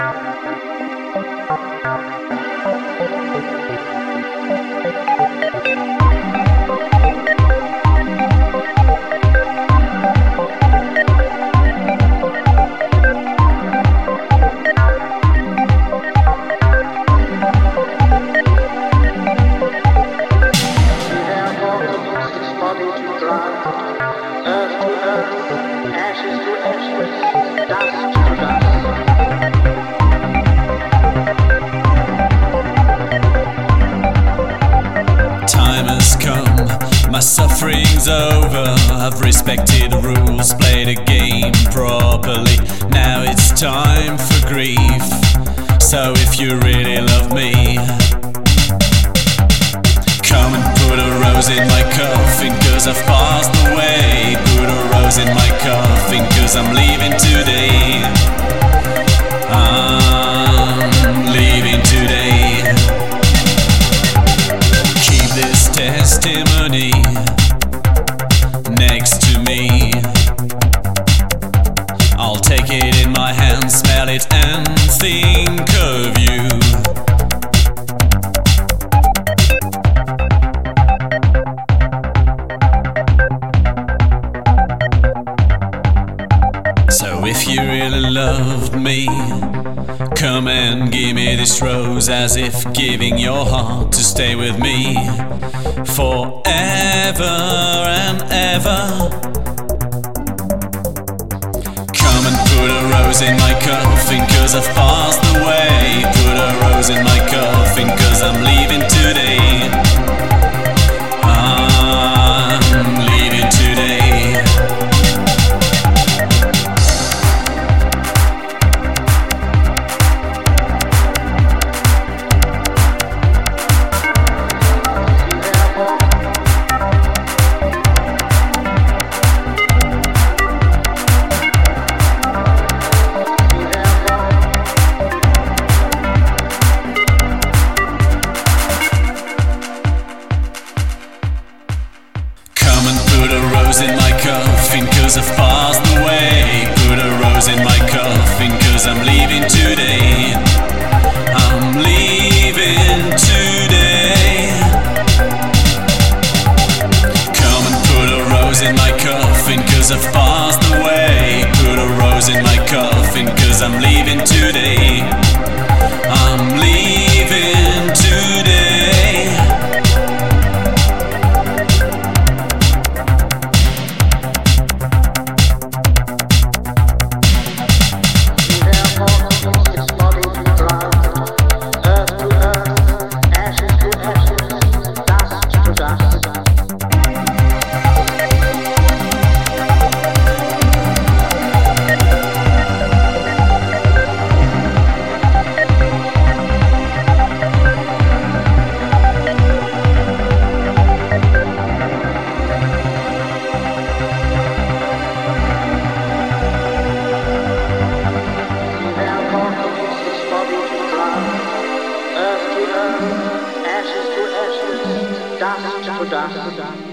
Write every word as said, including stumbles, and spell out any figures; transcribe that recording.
My suffering's over, I've respected the rules, played a game properly. Now it's time for grief, so if you really love me, come and put a rose in my coffin, cause I've passed away. Put a rose in my coffin, cause I'm leaving today. I'm leaving today. Keep this testimony next to me. I'll take it in my hand, smell it and think of you. So if you really loved me, come and give me this rose, as if giving your heart to stay with me forever and ever. Come and put a rose in my coffin, cause I've passed away. Put a rose in my coffin, cause I'm leaving today. I'm leaving today. Put a rose in my coffin, cause I've passed away. Put a rose in my coffin, cause I'm leaving today. I'm leaving today. Come and put a rose in my coffin, cause I've passed away. Put a rose in my coffin, cause I'm leaving today. I'm leaving today. Dust to dust.